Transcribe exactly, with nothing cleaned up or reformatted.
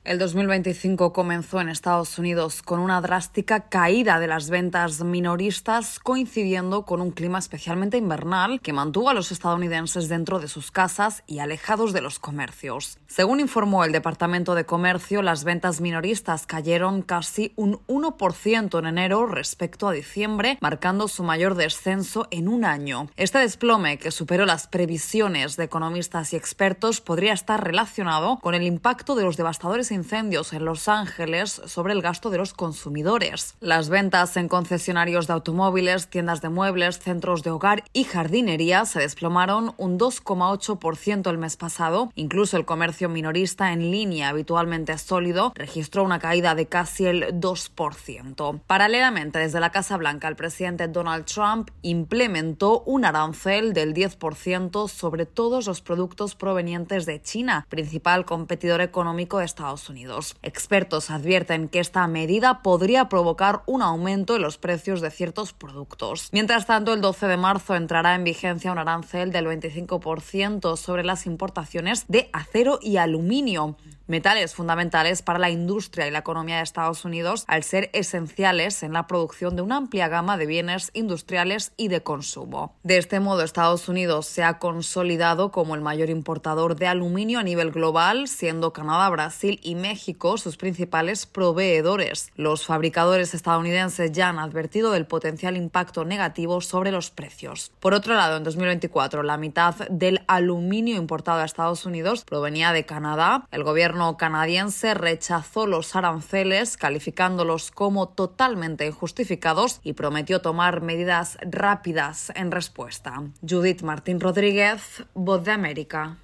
El dos mil veinticinco comenzó en Estados Unidos con una drástica caída de las ventas minoristas, coincidiendo con un clima especialmente invernal que mantuvo a los estadounidenses dentro de sus casas y alejados de los comercios. Según informó el Departamento de Comercio, las ventas minoristas cayeron casi un uno por ciento en enero respecto a diciembre, marcando su mayor descenso en un año. Este desplome, que superó las previsiones de economistas y expertos, podría estar relacionado con el impacto de los devastadores incendios en Los Ángeles sobre el gasto de los consumidores. Las ventas en concesionarios de automóviles, tiendas de muebles, centros de hogar y jardinería se desplomaron un dos coma ocho por ciento el mes pasado. Incluso el comercio minorista en línea, habitualmente sólido, registró una caída de casi el dos por ciento. Paralelamente, desde la Casa Blanca, el presidente Donald Trump implementó un arancel del diez por ciento sobre todos los productos provenientes de China, principal competidor económico de Estados Unidos. Expertos advierten que esta medida podría provocar un aumento en los precios de ciertos productos. Mientras tanto, el doce de marzo entrará en vigencia un arancel del veinticinco por ciento sobre las importaciones de acero y aluminio, metales fundamentales para la industria y la economía de Estados Unidos, al ser esenciales en la producción de una amplia gama de bienes industriales y de consumo. De este modo, Estados Unidos se ha consolidado como el mayor importador de aluminio a nivel global, siendo Canadá, Brasil y México sus principales proveedores. Los fabricadores estadounidenses ya han advertido del potencial impacto negativo sobre los precios. Por otro lado, en dos mil veinticuatro, la mitad del aluminio importado a Estados Unidos provenía de Canadá. El gobierno canadiense rechazó los aranceles, calificándolos como totalmente injustificados, y prometió tomar medidas rápidas en respuesta. Judith Martín Rodríguez, Voz de América.